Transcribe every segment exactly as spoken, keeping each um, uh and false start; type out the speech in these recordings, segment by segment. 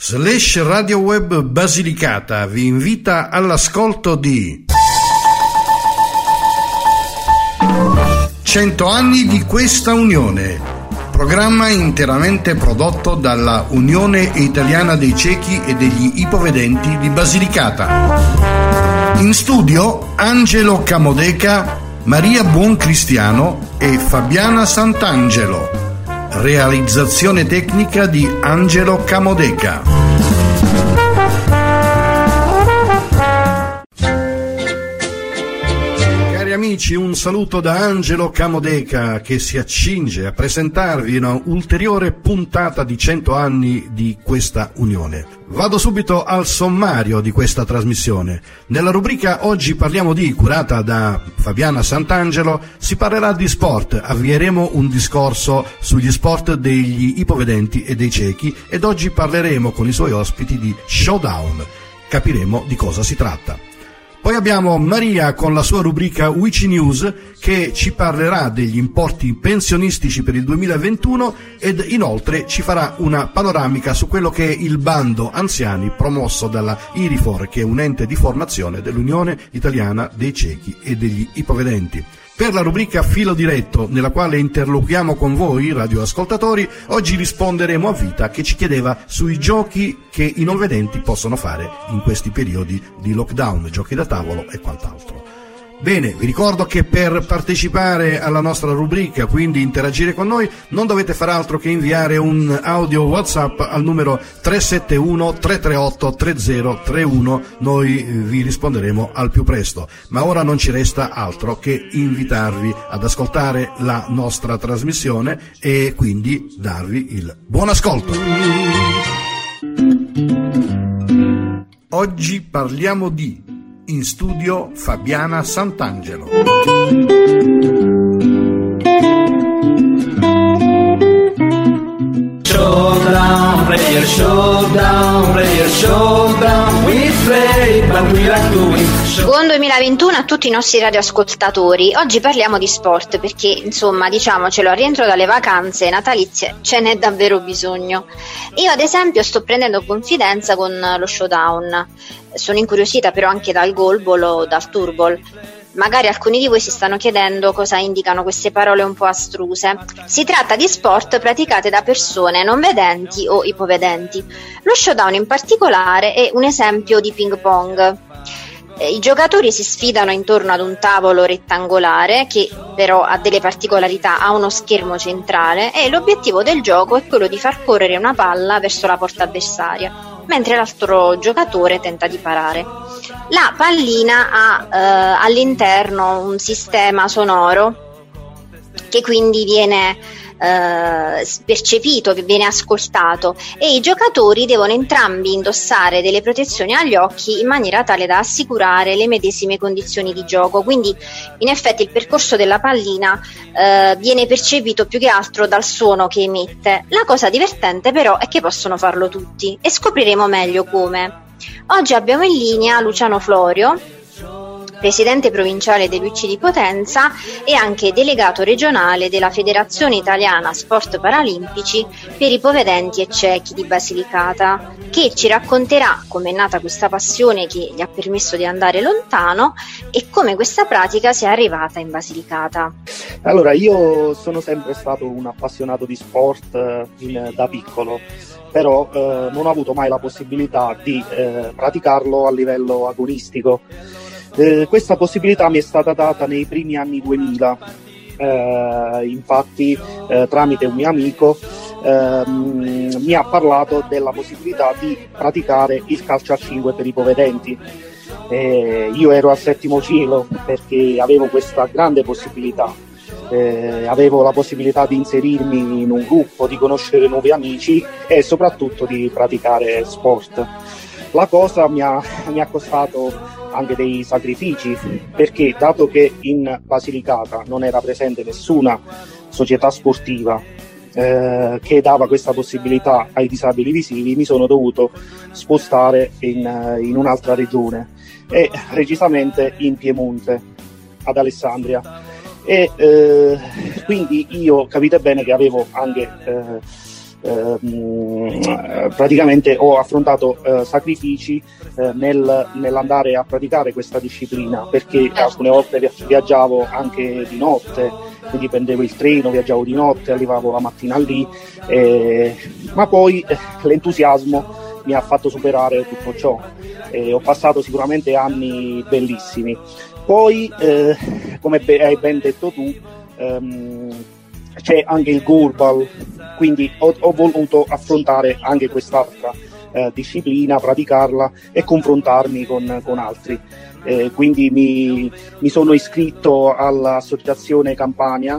Slash Radio Web Basilicata vi invita all'ascolto di cento anni di questa unione, programma interamente prodotto dalla Unione Italiana dei Ciechi e degli Ipovedenti di Basilicata. In studio Angelo Camodeca, Maria Buoncristiano e Fabiana Sant'Angelo. Realizzazione tecnica di Angelo Camodeca. Cari amici, un saluto da Angelo Camodeca che si accinge a presentarvi una ulteriore puntata di cento anni di questa unione. Vado subito al sommario di questa trasmissione. Nella rubrica Oggi parliamo di, curata da Fabiana Sant'Angelo, si parlerà di sport. Avvieremo un discorso sugli sport degli ipovedenti e dei ciechi ed oggi parleremo con i suoi ospiti di Showdown. Capiremo di cosa si tratta. Poi abbiamo Maria con la sua rubrica U I C I News che ci parlerà degli importi pensionistici per il duemilaventuno ed inoltre ci farà una panoramica su quello che è il bando anziani promosso dalla IRIFOR, che è un ente di formazione dell'Unione Italiana dei Ciechi e degli Ipovedenti. Per la rubrica Filo Diretto, nella quale interloquiamo con voi, radioascoltatori, oggi risponderemo a Vita che ci chiedeva sui giochi che i non vedenti possono fare in questi periodi di lockdown, giochi da tavolo e quant'altro. Bene, vi ricordo che per partecipare alla nostra rubrica, quindi interagire con noi, non dovete fare altro che inviare un audio WhatsApp al numero tre sette uno tre tre otto tre zero tre uno, noi vi risponderemo al più presto. Ma ora non ci resta altro che invitarvi ad ascoltare la nostra trasmissione e quindi darvi il buon ascolto. Oggi parliamo di In studio Fabiana Sant'Angelo. Showdown, player showdown, player showdown, we play but we like to win. Buon duemilaventuno a tutti i nostri radioascoltatori. Oggi parliamo di sport perché, insomma, diciamocelo, al rientro dalle vacanze natalizie ce n'è davvero bisogno. Io ad esempio sto prendendo confidenza con lo Showdown. Sono incuriosita però anche dal goalball o dal turball. Magari alcuni di voi si stanno chiedendo cosa indicano queste parole un po' astruse. Si tratta di sport praticate da persone non vedenti o ipovedenti. Lo Showdown in particolare è un esempio di ping pong. I giocatori si sfidano intorno ad un tavolo rettangolare che però ha delle particolarità, ha uno schermo centrale e l'obiettivo del gioco è quello di far correre una palla verso la porta avversaria, mentre l'altro giocatore tenta di parare. La pallina ha eh, all'interno un sistema sonoro che quindi viene eh, percepito, viene ascoltato e i giocatori devono entrambi indossare delle protezioni agli occhi in maniera tale da assicurare le medesime condizioni di gioco. Quindi in effetti il percorso della pallina eh, viene percepito più che altro dal suono che emette. La cosa divertente però è che possono farlo tutti e scopriremo meglio come. Oggi abbiamo in linea Luciano Florio, presidente provinciale dell'U I C I di Potenza e anche delegato regionale della Federazione Italiana Sport Paralimpici per Ipovedenti e Ciechi di Basilicata, che ci racconterà come è nata questa passione che gli ha permesso di andare lontano e come questa pratica sia arrivata in Basilicata. Allora, io sono sempre stato un appassionato di sport in, da piccolo, però eh, non ho avuto mai la possibilità di eh, praticarlo a livello agonistico. Eh, questa possibilità mi è stata data nei primi anni duemila, eh, infatti eh, tramite un mio amico eh, mi ha parlato della possibilità di praticare il calcio a cinque per ipovedenti. Eh, io ero al settimo cielo perché avevo questa grande possibilità, eh, avevo la possibilità di inserirmi in un gruppo, di conoscere nuovi amici e soprattutto di praticare sport. La cosa mi ha, mi ha costato anche dei sacrifici, perché dato che in Basilicata non era presente nessuna società sportiva eh, che dava questa possibilità ai disabili visivi, mi sono dovuto spostare in, in un'altra regione e precisamente in Piemonte, ad Alessandria. E eh, quindi io capite bene che avevo anche eh, eh, praticamente ho affrontato eh, sacrifici eh, nel, nell'andare a praticare questa disciplina, perché alcune volte viaggiavo anche di notte, quindi prendevo il treno, viaggiavo di notte, arrivavo la mattina lì, eh, ma poi eh, l'entusiasmo mi ha fatto superare tutto ciò. Eh, ho passato sicuramente anni bellissimi. Poi, eh, come be- hai ben detto tu, ehm, c'è anche il goalball, quindi ho, ho voluto affrontare anche quest'altra eh, disciplina, praticarla e confrontarmi con, con altri. Eh, quindi mi, mi sono iscritto all'associazione Campania,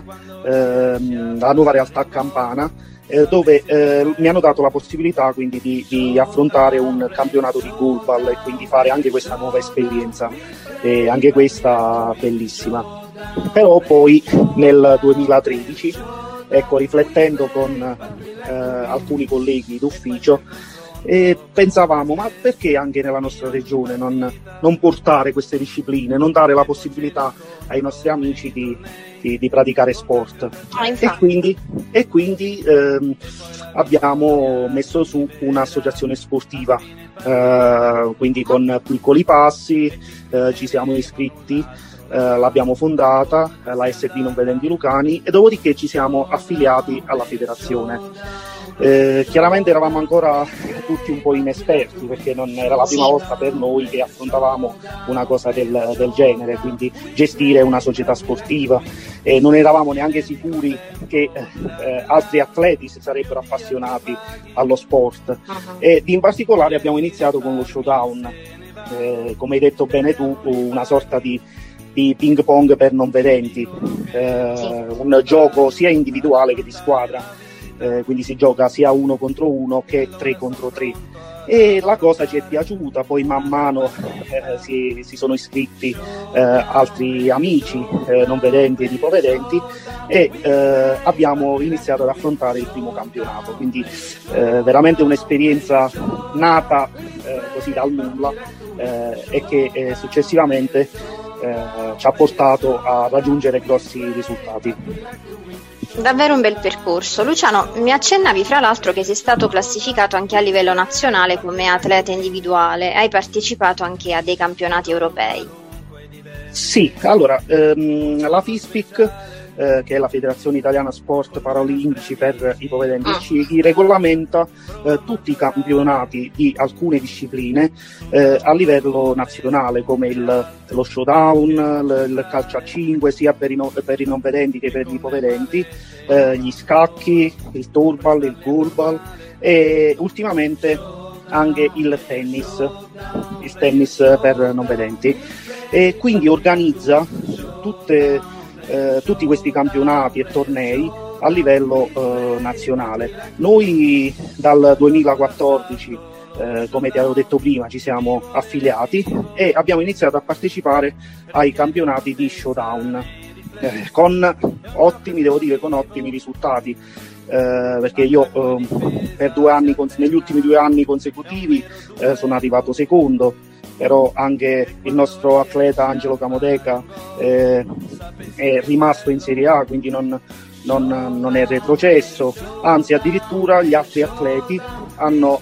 ehm, la nuova realtà campana, eh, dove eh, mi hanno dato la possibilità quindi di, di affrontare un campionato di goalball e quindi fare anche questa nuova esperienza, eh, anche questa bellissima. Però poi nel duemilatredici, ecco, riflettendo con eh, alcuni colleghi d'ufficio, e pensavamo, ma perché anche nella nostra regione non, non portare queste discipline, non dare la possibilità ai nostri amici di, di, di praticare sport? Ah, e quindi, e quindi ehm, abbiamo messo su un'associazione sportiva, eh, quindi con piccoli passi, eh, ci siamo iscritti, eh, l'abbiamo fondata, eh, la S D Non Vedenti Lucani, e dopodiché ci siamo affiliati alla federazione. Eh, chiaramente eravamo ancora tutti un po' inesperti, perché non era la prima volta per noi che affrontavamo una cosa del, del genere, quindi gestire una società sportiva, e non eravamo neanche sicuri che eh, altri atleti si sarebbero appassionati allo sport. Uh-huh. E in particolare abbiamo iniziato con lo showdown, eh, come hai detto bene tu, una sorta di di ping pong per non vedenti, eh, sì. Un gioco sia individuale che di squadra. Eh, quindi si gioca sia uno contro uno che tre contro tre, e la cosa ci è piaciuta. Poi man mano eh, si, si sono iscritti eh, altri amici eh, non vedenti e ipovedenti, e eh, abbiamo iniziato ad affrontare il primo campionato, quindi eh, veramente un'esperienza nata eh, così dal nulla, eh, e che eh, successivamente eh, ci ha portato a raggiungere grossi risultati. Davvero un bel percorso. Luciano, mi accennavi fra l'altro che sei stato classificato anche a livello nazionale come atleta individuale, hai partecipato anche a dei campionati europei. Sì, allora ehm, la FISPIC, eh, che è la Federazione Italiana Sport Paralimpici per Ipovedenti, ah. ci regolamenta eh, tutti i campionati di alcune discipline eh, a livello nazionale, come il, lo showdown, il, il calcio a cinque sia per i, no, per i non vedenti che per gli ipovedenti, eh, gli scacchi, il torball, il goalball, e ultimamente anche il tennis, il tennis per non vedenti. E quindi organizza tutte, eh, tutti questi campionati e tornei a livello eh, nazionale. Noi dal duemilaquattordici, eh, come ti avevo detto prima, ci siamo affiliati e abbiamo iniziato a partecipare ai campionati di showdown, eh, con ottimi, devo dire, con ottimi risultati. Eh, perché io eh, per due anni, negli ultimi due anni consecutivi eh, sono arrivato secondo, però anche il nostro atleta Angelo Camodeca eh, è rimasto in Serie A, quindi non, non, non è retrocesso, anzi addirittura gli altri atleti hanno,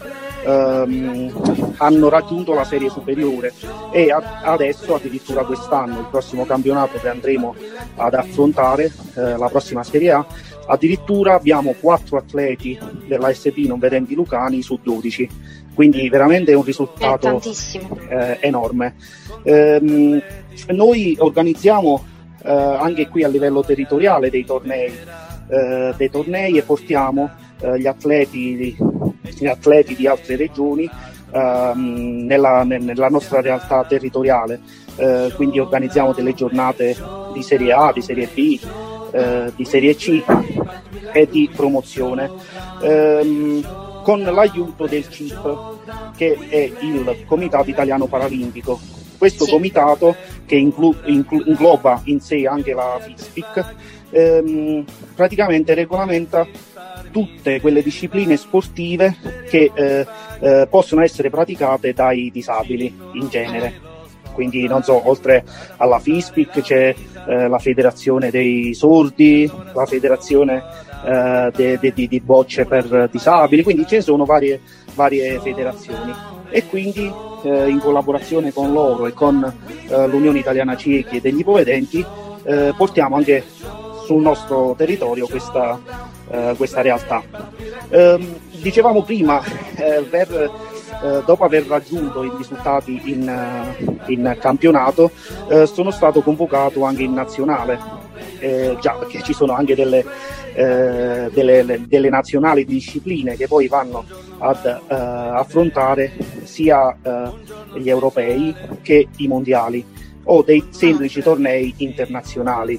ehm, hanno raggiunto la serie superiore, e a, adesso addirittura quest'anno, il prossimo campionato che andremo ad affrontare, eh, la prossima Serie A, addirittura abbiamo quattro atleti della S D Non Vedenti Lucani su dodici, quindi veramente è un risultato eh, enorme. Ehm, noi organizziamo eh, anche qui a livello territoriale dei tornei, eh, dei tornei e portiamo eh, gli atleti, gli atleti di altre regioni ehm, nella, nella nostra realtà territoriale, eh, quindi organizziamo delle giornate di Serie A, di Serie B, eh, di Serie C e di promozione, ehm, con l'aiuto del C I P, che è il Comitato Italiano Paralimpico. Questo sì. comitato, che inclu- inclu- ingloba in sé anche la FISPIC, ehm, praticamente regolamenta tutte quelle discipline sportive che eh, eh, possono essere praticate dai disabili in genere. Quindi, non so, oltre alla FISPIC c'è eh, la Federazione dei Sordi, la Federazione eh, de, de, di, di bocce per disabili, quindi ce ne sono varie, varie federazioni, e quindi eh, in collaborazione con loro e con eh, l'Unione Italiana Ciechi e degli Ipovedenti eh, portiamo anche sul nostro territorio questa, eh, questa realtà. Eh, dicevamo prima, eh, per, eh, dopo aver raggiunto i risultati in, in campionato, eh, sono stato convocato anche in nazionale, eh, già perché ci sono anche delle, eh, delle, delle nazionali di discipline che poi vanno ad eh, affrontare sia eh, gli europei che i mondiali, o dei semplici tornei internazionali.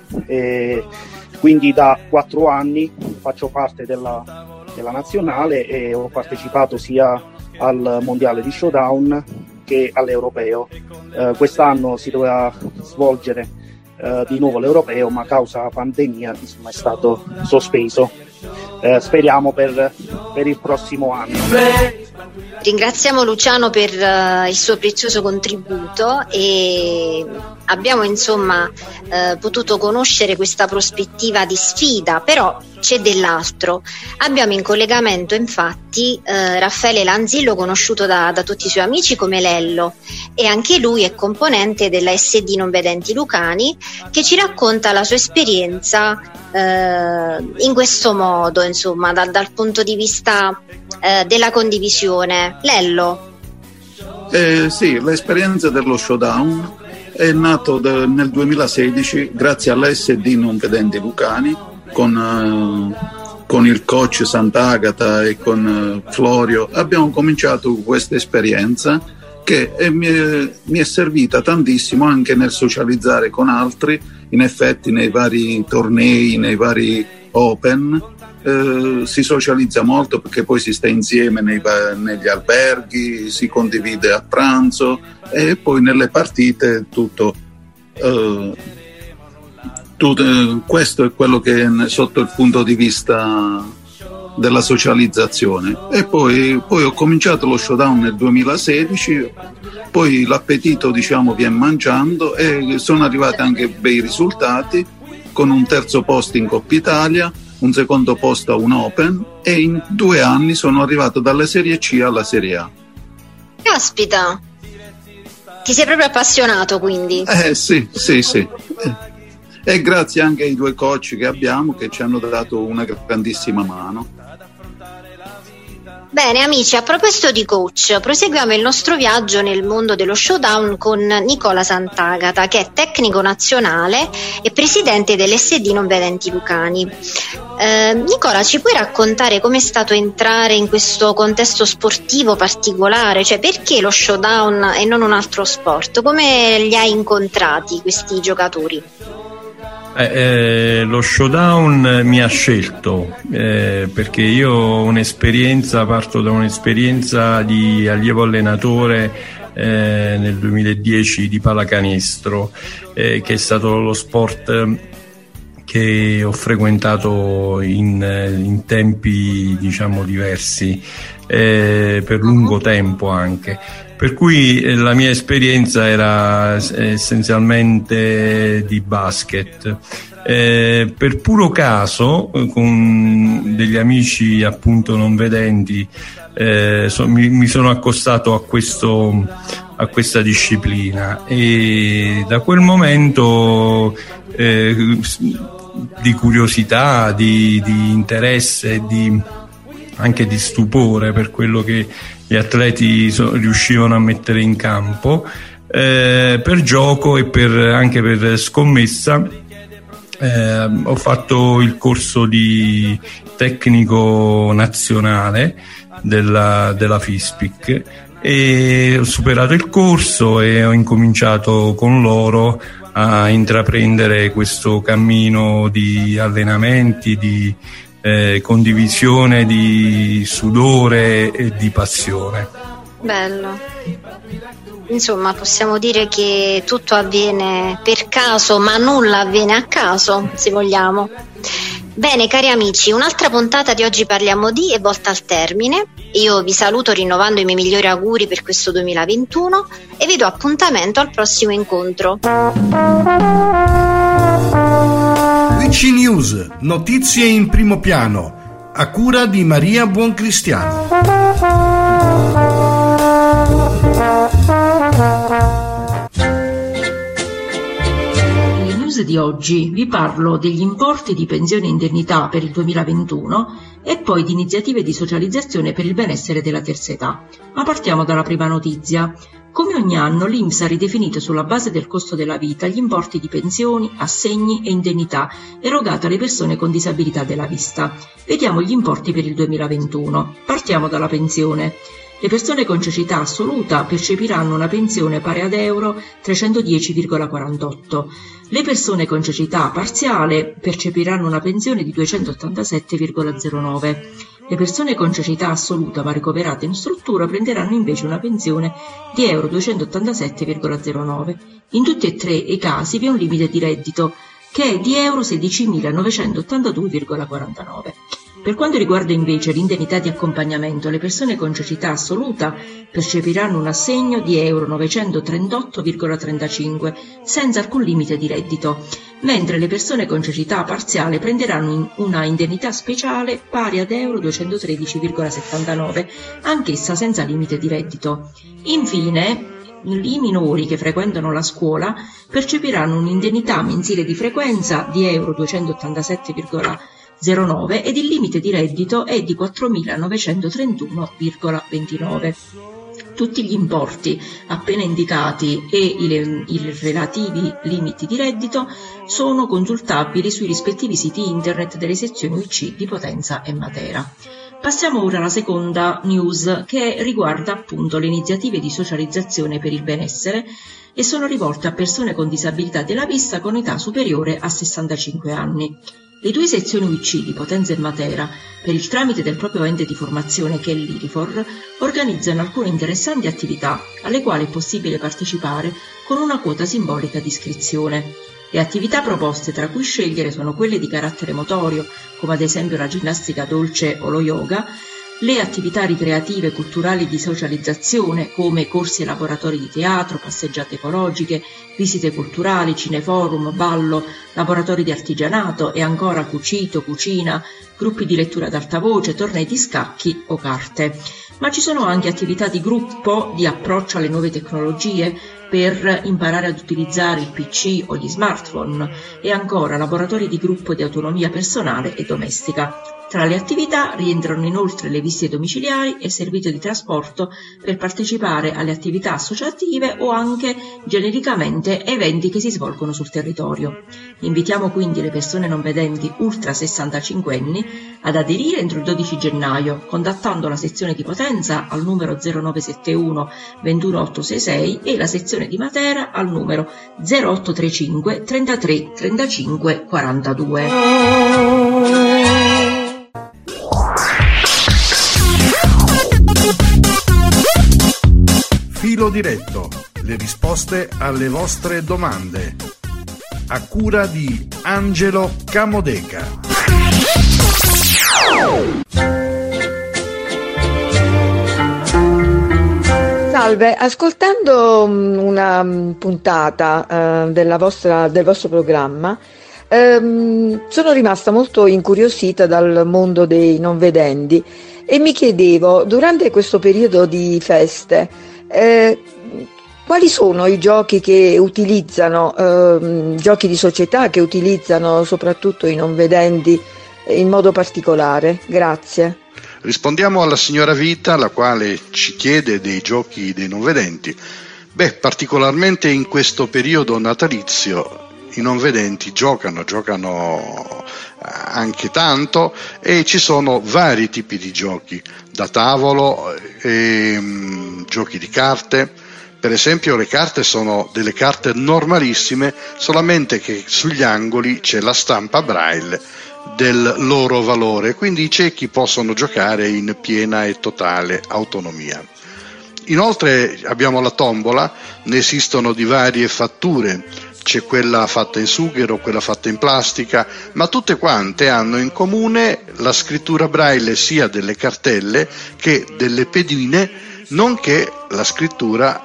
E quindi da quattro anni faccio parte della, della nazionale e ho partecipato sia al mondiale di Showdown che all'europeo. Eh, quest'anno si doveva svolgere eh, di nuovo l'europeo, ma a causa pandemia insomma, è stato sospeso. Eh, speriamo per, per il prossimo anno. Ringraziamo Luciano per uh, il suo prezioso contributo, e abbiamo insomma uh, potuto conoscere questa prospettiva di sfida, però c'è dell'altro. Abbiamo in collegamento infatti uh, Raffaele Lanzillo, conosciuto da, da tutti i suoi amici come Lello, e anche lui è componente della S D Non Vedenti Lucani, che ci racconta la sua esperienza uh, in questo modo, insomma dal, dal punto di vista uh, della condivisione. Lello. Eh, sì, l'esperienza dello Showdown è nato de, nel duemilasedici grazie all'S D Non Vedenti Lucani con, uh, con il coach Sant'Agata e con uh, Florio. Abbiamo cominciato questa esperienza che è, mi, è, mi è servita tantissimo anche nel socializzare con altri, in effetti nei vari tornei, nei vari open. Eh, si socializza molto perché poi si sta insieme nei, negli alberghi, si condivide a pranzo, e poi nelle partite tutto, eh, tutto eh, questo è quello che è sotto il punto di vista della socializzazione. E poi, poi ho cominciato lo Showdown nel duemilasedici, poi l'appetito diciamo viene mangiando e sono arrivati anche bei risultati, con un terzo posto in Coppa Italia, un secondo posto a un Open, e in due anni sono arrivato dalla Serie C alla Serie A. Caspita, ti sei proprio appassionato quindi? Eh sì, sì, sì. E grazie anche ai due coach che abbiamo, che ci hanno dato una grandissima mano. Bene amici, a proposito di coach, proseguiamo il nostro viaggio nel mondo dello Showdown con Nicola Sant'Agata, che è tecnico nazionale e presidente dell'S D Non Vedenti Lucani. Eh, Nicola, ci puoi raccontare com'è stato entrare in questo contesto sportivo particolare? Cioè, perché lo Showdown e non un altro sport? Come li hai incontrati questi giocatori? Eh, eh, lo Showdown mi ha scelto eh, perché io ho un'esperienza, parto da un'esperienza di allievo allenatore eh, nel duemiladieci di pallacanestro, eh, che è stato lo sport che ho frequentato in, in tempi diciamo diversi, eh, per lungo tempo anche. Per cui la mia esperienza era essenzialmente di basket. Eh, per puro caso, con degli amici appunto non vedenti, eh, so, mi, mi sono accostato a, questo, a questa disciplina, e da quel momento eh, di curiosità, di, di interesse, di, anche di stupore per quello che gli atleti so, riuscivano a mettere in campo, eh, per gioco e per, anche per scommessa, eh, ho fatto il corso di tecnico nazionale della, della FISPIC, e ho superato il corso e ho incominciato con loro a intraprendere questo cammino di allenamenti, di Eh, condivisione di sudore e di passione. Bello. Insomma, possiamo dire che tutto avviene per caso, ma nulla avviene a caso, se vogliamo. Bene, cari amici, un'altra puntata di Oggi Parliamo Di è volta al termine. Io vi saluto rinnovando i miei migliori auguri per questo duemilaventuno e vi do appuntamento al prossimo incontro. A C News, notizie in primo piano, a cura di Maria Buoncristiano. Nelle news di oggi vi parlo degli importi di pensione e indennità per il duemilaventuno e poi di iniziative di socializzazione per il benessere della terza età. Ma partiamo dalla prima notizia. Come ogni anno l'I N P S ha ridefinito sulla base del costo della vita gli importi di pensioni, assegni e indennità erogati alle persone con disabilità della vista. Vediamo gli importi per il duemilaventuno. Partiamo dalla pensione. Le persone con cecità assoluta percepiranno una pensione pari ad euro trecentodieci virgola quarantotto. Le persone con cecità parziale percepiranno una pensione di duecentottantasette virgola zero nove. Le persone con cecità assoluta ma ricoverate in struttura prenderanno invece una pensione di euro duecentottantasette virgola zero nove. In tutti e tre i casi vi è un limite di reddito che è di euro sedicimilanovecentottantadue virgola quarantanove. Per quanto riguarda invece l'indennità di accompagnamento, le persone con cecità assoluta percepiranno un assegno di euro novecentotrentotto virgola trentacinque senza alcun limite di reddito, mentre le persone con cecità parziale prenderanno una indennità speciale pari ad euro duecentotredici virgola settantanove, anch'essa senza limite di reddito. Infine, i minori che frequentano la scuola percepiranno un'indennità mensile di frequenza di euro duecentottantasette virgola zero nove ed il limite di reddito è di quattromilanovecentotrentuno virgola ventinove. Tutti gli importi appena indicati e i, i relativi limiti di reddito sono consultabili sui rispettivi siti internet delle sezioni U I C di Potenza e Matera. Passiamo ora alla seconda news, che riguarda appunto le iniziative di socializzazione per il benessere e sono rivolte a persone con disabilità della vista con età superiore a sessantacinque anni. Le due sezioni U I C di Potenza e Matera, per il tramite del proprio ente di formazione che è l'I R I F O R, organizzano alcune interessanti attività alle quali è possibile partecipare con una quota simbolica di iscrizione. Le attività proposte, tra cui scegliere, sono quelle di carattere motorio, come ad esempio la ginnastica dolce o lo yoga, le attività ricreative e culturali di socializzazione, come corsi e laboratori di teatro, passeggiate ecologiche, visite culturali, cineforum, ballo, laboratori di artigianato e ancora cucito, cucina, gruppi di lettura ad alta voce, tornei di scacchi o carte. Ma ci sono anche attività di gruppo di approccio alle nuove tecnologie per imparare ad utilizzare il P C o gli smartphone e ancora laboratori di gruppo di autonomia personale e domestica. Tra le attività rientrano inoltre le visite domiciliari e servizio di trasporto per partecipare alle attività associative o anche genericamente eventi che si svolgono sul territorio. Invitiamo quindi le persone non vedenti ultra sessantacinque anni ad aderire entro il dodici gennaio contattando la sezione di Potenza al numero zero nove sette uno due uno otto sei sei e la sezione di Matera al numero zero otto tre cinque trentatré trentacinque quarantadue. Filo diretto, le risposte alle vostre domande, a cura di Angelo Camodeca. Salve, ascoltando una puntata uh, della vostra, del vostro programma, um, sono rimasta molto incuriosita dal mondo dei non vedenti e mi chiedevo, durante questo periodo di feste, Eh, quali sono i giochi che utilizzano, eh, giochi di società che utilizzano soprattutto i non vedenti in modo particolare? Grazie. Rispondiamo alla signora Vita, la quale ci chiede dei giochi dei non vedenti. Beh, particolarmente in questo periodo natalizio i non vedenti giocano, giocano anche tanto e ci sono vari tipi di giochi, da tavolo, e, giochi di carte. Per esempio le carte sono delle carte normalissime, solamente che sugli angoli c'è la stampa braille del loro valore, quindi i ciechi possono giocare in piena e totale autonomia. Inoltre abbiamo la tombola, ne esistono di varie fatture, c'è quella fatta in sughero, quella fatta in plastica, ma tutte quante hanno in comune la scrittura braille sia delle cartelle che delle pedine, nonché la scrittura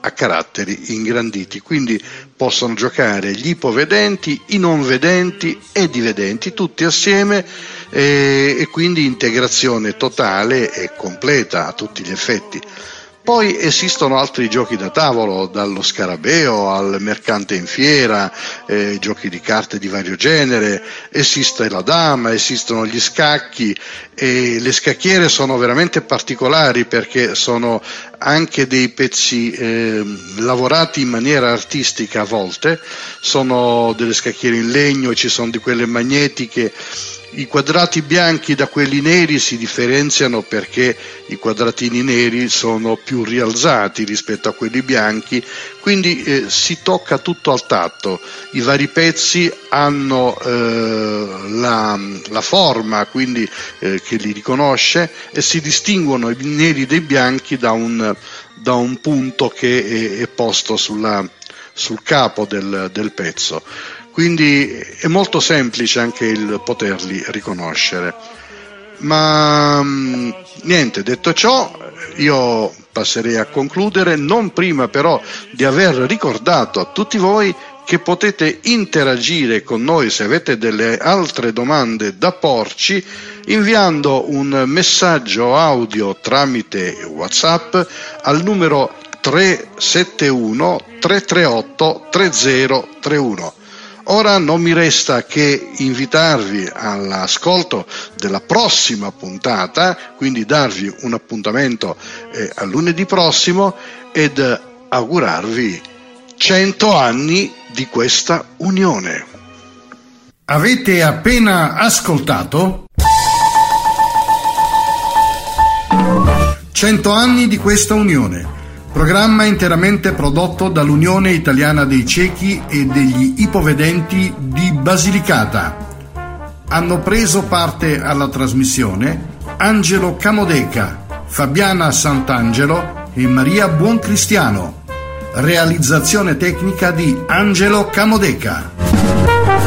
a caratteri ingranditi, quindi possono giocare gli ipovedenti, i non vedenti ed i vedenti tutti assieme, eh, e quindi integrazione totale e completa a tutti gli effetti. Poi esistono altri giochi da tavolo, dallo scarabeo al mercante in fiera, eh, giochi di carte di vario genere, esiste la dama, esistono gli scacchi, e le scacchiere sono veramente particolari perché sono anche dei pezzi eh, lavorati in maniera artistica a volte, sono delle scacchiere in legno, ci sono di quelle magnetiche. I quadrati bianchi da quelli neri si differenziano perché i quadratini neri sono più rialzati rispetto a quelli bianchi, quindi eh, si tocca tutto al tatto. I vari pezzi hanno eh, la, la forma, quindi eh, che li riconosce, e si distinguono i neri dai bianchi da un, da un punto che è, è posto sulla, sul capo del, del pezzo. Quindi è molto semplice anche il poterli riconoscere. Ma niente, detto ciò, io passerei a concludere, non prima però di aver ricordato a tutti voi che potete interagire con noi se avete delle altre domande da porci, inviando un messaggio audio tramite WhatsApp al numero tre sette uno tre tre otto tre zero tre uno. Ora non mi resta che invitarvi all'ascolto della prossima puntata, quindi darvi un appuntamento eh, a lunedì prossimo ed augurarvi cento anni di questa unione. Avete appena ascoltato cento anni di questa unione. Programma interamente prodotto dall'Unione Italiana dei Ciechi e degli Ipovedenti di Basilicata. Hanno preso parte alla trasmissione Angelo Camodeca, Fabiana Sant'Angelo e Maria Buoncristiano. Realizzazione tecnica di Angelo Camodeca.